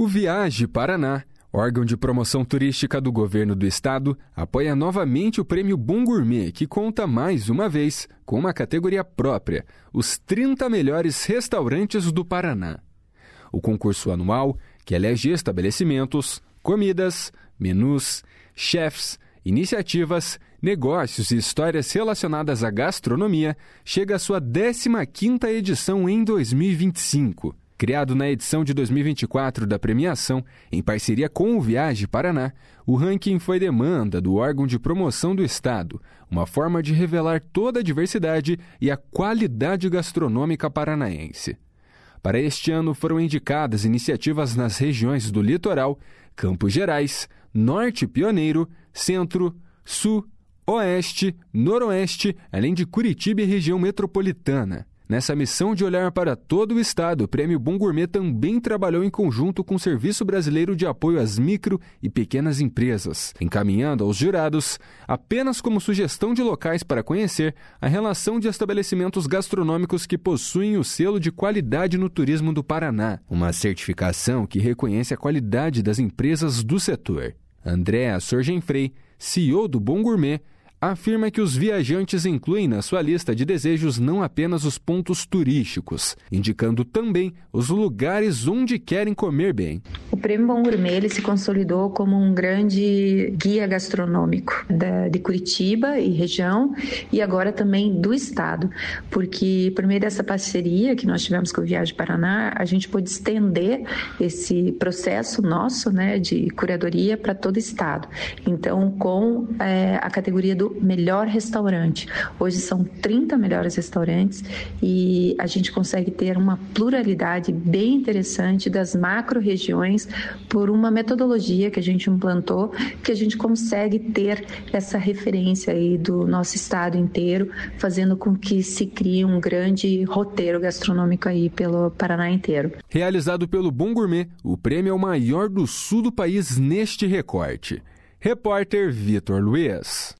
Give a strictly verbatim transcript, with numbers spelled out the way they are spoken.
O Viaje Paraná, órgão de promoção turística do governo do estado, apoia novamente o Prêmio Bom Gourmet, que conta mais uma vez com uma categoria própria, os trinta melhores restaurantes do Paraná. O concurso anual, que elege estabelecimentos, comidas, menus, chefs, iniciativas, negócios e histórias relacionadas à gastronomia, chega à sua décima quinta edição em dois mil e vinte e cinco. Criado na edição de dois mil e vinte e quatro da premiação, em parceria com o Viaje Paraná, o ranking foi demanda do órgão de promoção do estado, uma forma de revelar toda a diversidade e a qualidade gastronômica paranaense. Para este ano foram indicadas iniciativas nas regiões do Litoral, Campos Gerais, Norte Pioneiro, Centro, Sul, Oeste, Noroeste, além de Curitiba e região metropolitana. Nessa missão de olhar para todo o estado, o Prêmio Bom Gourmet também trabalhou em conjunto com o Serviço Brasileiro de Apoio às Micro e Pequenas Empresas, encaminhando aos jurados, apenas como sugestão de locais para conhecer, a relação de estabelecimentos gastronômicos que possuem o selo de qualidade no turismo do Paraná, uma certificação que reconhece a qualidade das empresas do setor. Andréa Sorgenfrey, C E O do Bom Gourmet, afirma que os viajantes incluem na sua lista de desejos não apenas os pontos turísticos, indicando também os lugares onde querem comer bem. O Prêmio Bom Gourmet ele se consolidou como um grande guia gastronômico da, de Curitiba e região e agora também do estado, porque por meio dessa parceria que nós tivemos com o Viaje Paraná, a gente pôde estender esse processo nosso, né, de curadoria para todo o estado. Então, com é, a categoria do melhor restaurante. Hoje são trinta melhores restaurantes e a gente consegue ter uma pluralidade bem interessante das macro-regiões por uma metodologia que a gente implantou, que a gente consegue ter essa referência aí do nosso estado inteiro, fazendo com que se crie um grande roteiro gastronômico aí pelo Paraná inteiro. Realizado pelo Bom Gourmet, o prêmio é o maior do sul do país neste recorte. Repórter Vitor Luiz.